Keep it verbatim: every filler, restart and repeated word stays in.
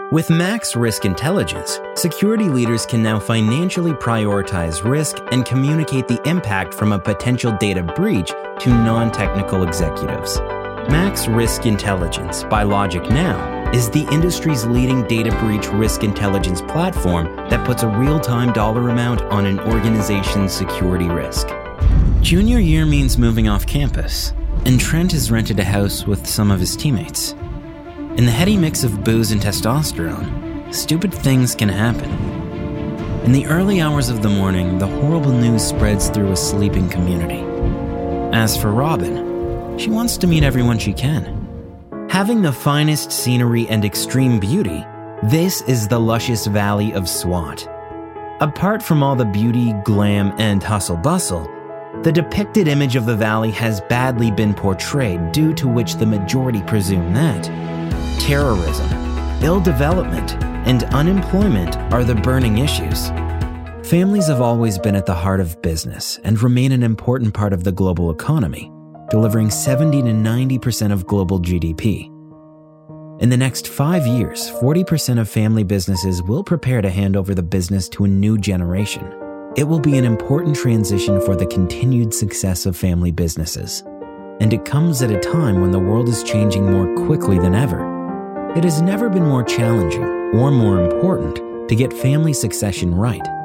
With Max Risk Intelligence, security leaders can now financially prioritize risk and communicate the impact from a potential data breach to non-technical executives. Max Risk Intelligence by LogicNow is the industry's leading data breach risk intelligence platform that puts a real-time dollar amount on an organization's security risk. Junior year means moving off campus, and Trent has rented a house with some of his teammates. In the heady mix of booze and testosterone, stupid things can happen. In the early hours of the morning, the horrible news spreads through a sleeping community. As for Robin, she wants to meet everyone she can. Having the finest scenery and extreme beauty, this is the luscious valley of SWAT. Apart from all the beauty, glam, and hustle-bustle, the depicted image of the valley has badly been portrayed, due to which the majority presume that terrorism, ill development, and unemployment are the burning issues. Families have always been at the heart of business and remain an important part of the global economy, delivering seventy to ninety percent of global G D P. In the next five years, forty percent of family businesses will prepare to hand over the business to a new generation. It will be an important transition for the continued success of family businesses. And it comes at a time when the world is changing more quickly than ever. It has never been more challenging or more important to get family succession right.